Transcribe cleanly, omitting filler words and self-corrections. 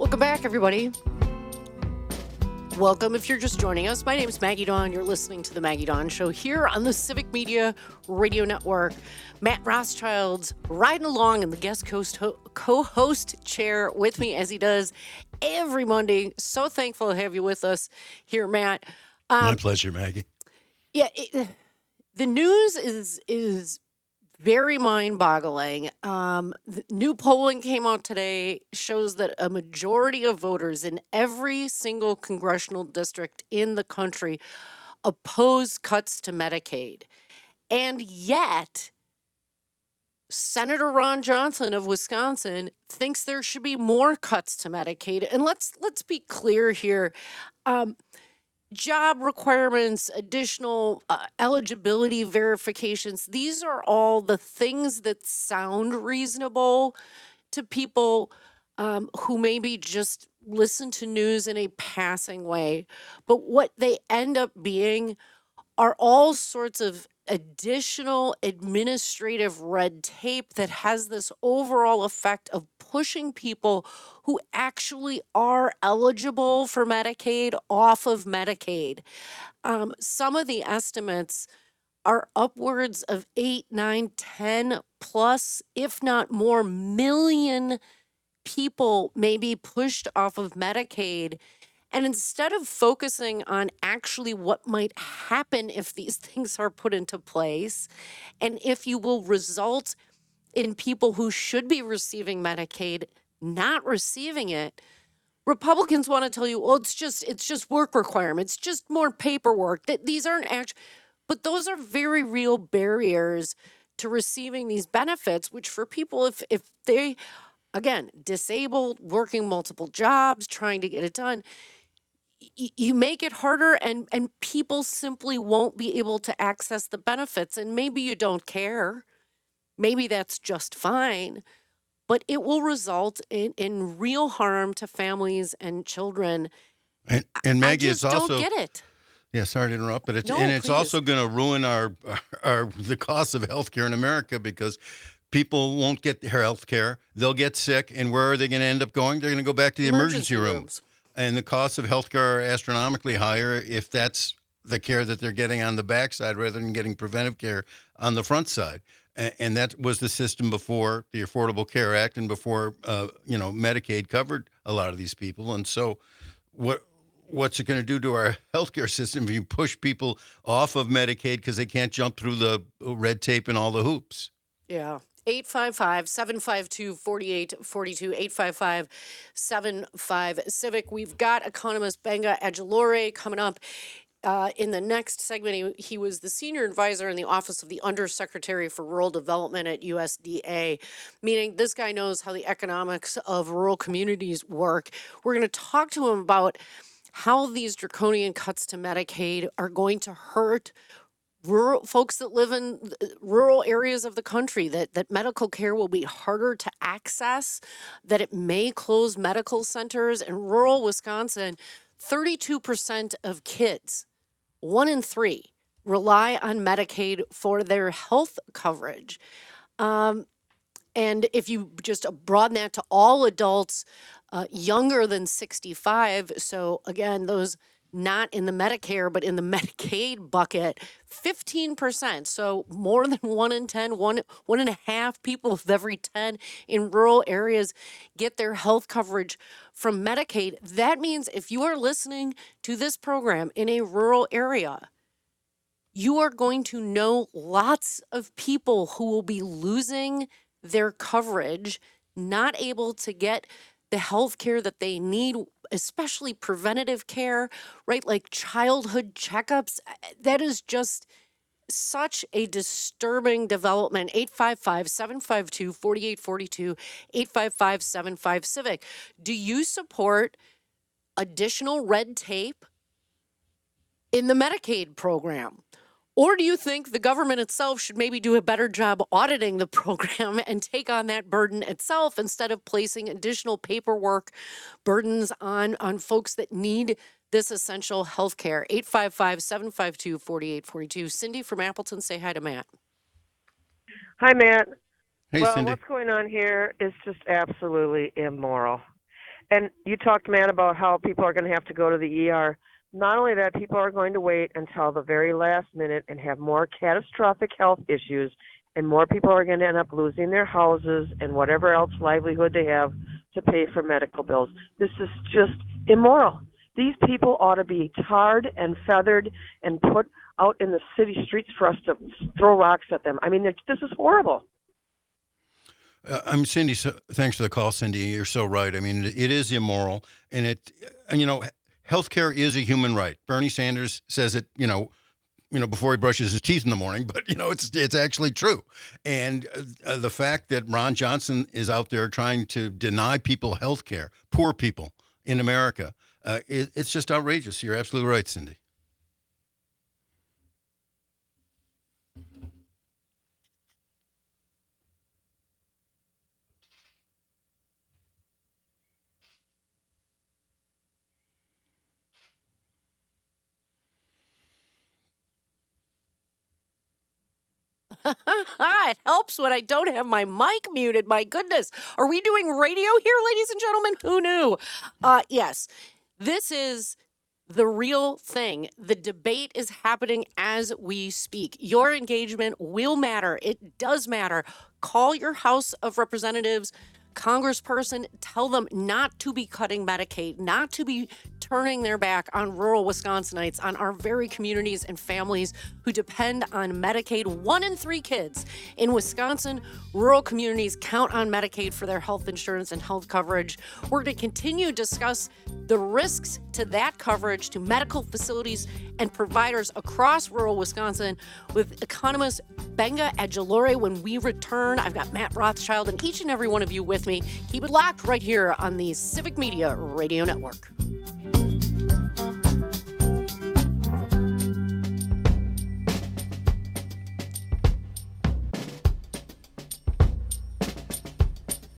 Welcome back, everybody. Welcome if you're just joining us. My name is Maggie Dawn. You're listening to The Maggie Dawn Show here on the Civic Media Radio Network. Matt Rothschild's riding along in the guest co-host chair with me as he does every Monday. So thankful to have you with us here, Matt. My pleasure, Maggie. Yeah, the news is very mind-boggling. The new polling came out today, shows that a majority of voters in every single congressional district in the country oppose cuts to Medicaid. And yet, Senator Ron Johnson of Wisconsin thinks there should be more cuts to Medicaid. And let's be clear here. Job requirements, additional eligibility verifications, these are all the things that sound reasonable to people who maybe just listen to news in a passing way. But what they end up being are all sorts of additional administrative red tape that has this overall effect of pushing people who actually are eligible for Medicaid off of Medicaid. Some of the estimates are upwards of 8, 9, 10 plus, if not more, million people may be pushed off of Medicaid. And instead of focusing on actually what might happen if these things are put into place, and if you will result in people who should be receiving Medicaid not receiving it, Republicans want to tell you, well, it's just work requirements, just more paperwork. That these aren't actual, but those are very real barriers to receiving these benefits, which for people, if they, again, disabled, working multiple jobs, trying to get it done, you make it harder and people simply won't be able to access the benefits. And maybe you don't care. Maybe that's just fine. But it will result in real harm to families and children. And Maggie, I just it's also don't get it. Yeah, sorry to interrupt, but it's No, it's please. also going to ruin the cost of healthcare in America because people won't get their health care. They'll get sick, and where are they going to end up going? They're going to go back to the emergency room. Rooms. And the costs of healthcare are astronomically higher if that's the care that they're getting on the backside rather than getting preventive care on the front side. And that was the system before the Affordable Care Act and before Medicaid covered a lot of these people. And so what's it going to do to our healthcare system if you push people off of Medicaid because they can't jump through the red tape and all the hoops? Yeah. 855-752-4842, 855-75-CIVIC. We've got economist Gbenga Ajilore coming up in the next segment. He was the senior advisor in the Office of the Undersecretary for Rural Development at USDA, meaning this guy knows how the economics of rural communities work. We're going to talk to him about how these draconian cuts to Medicaid are going to hurt rural folks that live in rural areas of the country, that medical care will be harder to access, that it may close medical centers. In rural Wisconsin, 32% of kids, 1 in 3, rely on Medicaid for their health coverage. And if you just broaden that to all adults younger than 65, so again, those not in the Medicare, but in the Medicaid bucket, 15%. So more than 1 in 10, one and a half people of every 10 in rural areas get their health coverage from Medicaid. That means if you are listening to this program in a rural area, you are going to know lots of people who will be losing their coverage, not able to get the health care that they need, especially preventative care, right? Like childhood checkups. That is just such a disturbing development. 855-752-4842, 855-75-CIVIC. Do you support additional red tape in the Medicaid program? Or do you think the government itself should maybe do a better job auditing the program and take on that burden itself instead of placing additional paperwork burdens on folks that need this essential health care? 855-752-4842. Cindy from Appleton, say hi to Matt. Hi, Matt. Hey, well, Cindy. What's going on here is just absolutely immoral. And you talked, Matt, about how people are going to have to go to the ER. Not only that, people are going to wait until the very last minute and have more catastrophic health issues, and more people are going to end up losing their houses and whatever else livelihood they have to pay for medical bills. This is just immoral. These people ought to be tarred and feathered and put out in the city streets for us to throw rocks at them. I mean, this is horrible. I'm Cindy. Thanks for the call, Cindy. You're so right. I mean, it is immoral, and healthcare is a human right. Bernie Sanders says it, before he brushes his teeth in the morning, but it's actually true. And the fact that Ron Johnson is out there trying to deny people health care, poor people in America, it's just outrageous. You're absolutely right, Cindy. It helps when I don't have my mic muted. My goodness. Are we doing radio here, ladies and gentlemen? Who knew? Yes, this is the real thing. The debate is happening as we speak. Your engagement will matter. It does matter. Call your House of Representatives, congressperson, tell them not to be cutting Medicaid, not to be turning their back on rural Wisconsinites, on our very communities and families who depend on Medicaid. 1 in 3 kids in Wisconsin rural communities count on Medicaid for their health insurance and health coverage. We're going to continue to discuss the risks to that coverage, to medical facilities and providers across rural Wisconsin with economist Gbenga Ajilore when we return. I've got Matt Rothschild and each and every one of you with me. Keep it locked right here on the Civic Media Radio Network.